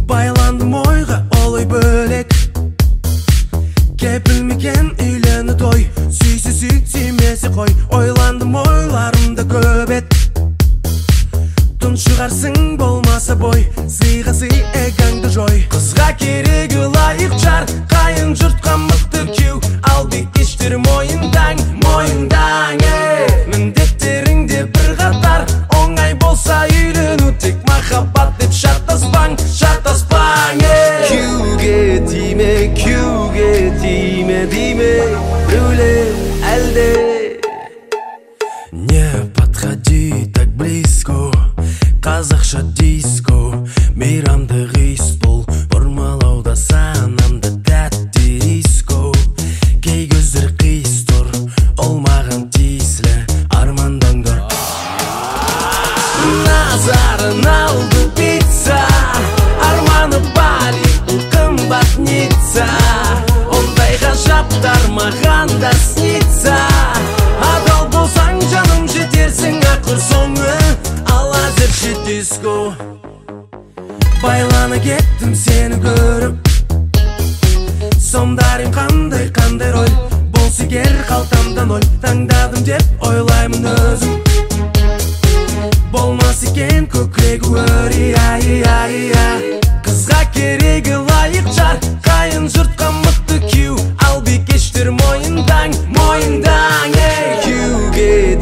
Байландым ойға, олай бөлек. Кепілмеген үйлені той, сүйсі сүймесі қой. Ойландым ойларымды көбет. Тұншығарсың болмаса бой, сыйға сый эгаңды жой. Қызға керегі лайық жар, қайын жұртқа мықты кеу. Ал бекештер мойындаң, міндеттеріңде бір қатар. Оңай болса үйлену, тек махаббат деп шаттаспаң. Күйге тиме, біреулер әлде. Не подходи так близко, қазақша диско. Мейрамды ғис бұл, бұрмалауда санамды тәтті риско. Кей көздер қиыс тұр, ол маған тиіслі армандаңдар. Назарын алды пицца, арманы Бали, қымбат Ницца. Ондай ғажаптар маған да снится. Адал болсаң жаным жетерсің ақыр соңы, ал әзірше диско. Байлана кеттім сені көріп, сомдарым қандай роль. Болсы егер қалтамда ноль, таңдадым деп ойлаймын өзім. Болмас екен көкірегі өр. Қызға керегі лайық жар, қайын жұртқа мықты кеу. Ал бекештер мойындаң, Күйге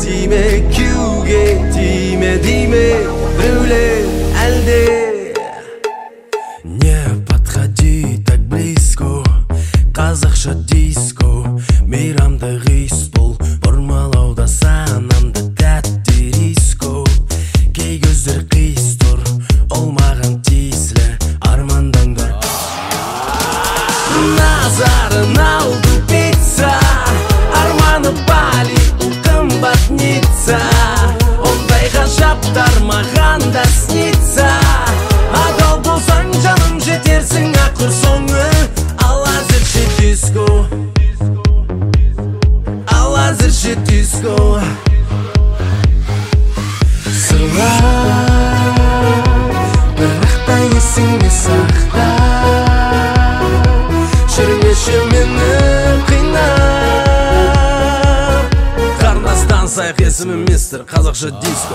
тиме, біреулер әлде. Не подходи так близко, қазақша диско. Мейрамды ғис бұл, бұрмалауда санамды тәтті риско. Кей көздер қиыс тұр, ол маған тиіслі армандаңдар. Назарын алды пицца, арманы Бали, қымбат Ницца. Ондай ғажаптар маған да снится. Адал болсаң жаным жетерсің ақыр соңы, ал әзірше диско. Сыйла, бірақта есіңе сақта. Жүрмеші мені қинап. Қарнастан сайық есімі мистер қазақша диско.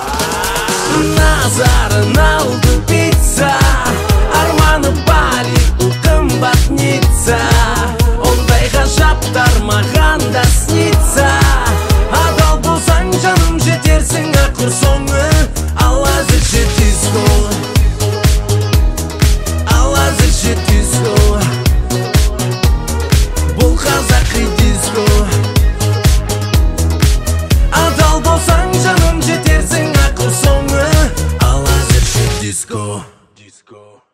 Назарын алды пицца, арманы Бали, қымбат Ницца. Ондай ғажаптар маған да снится. Адал болсаң жаным жетерсің ақыр соңы, ал әзірше диско. Бұл қазақи диско. Адал болсаң жаным жетерсің ақыр соңы, ал әзірше диско.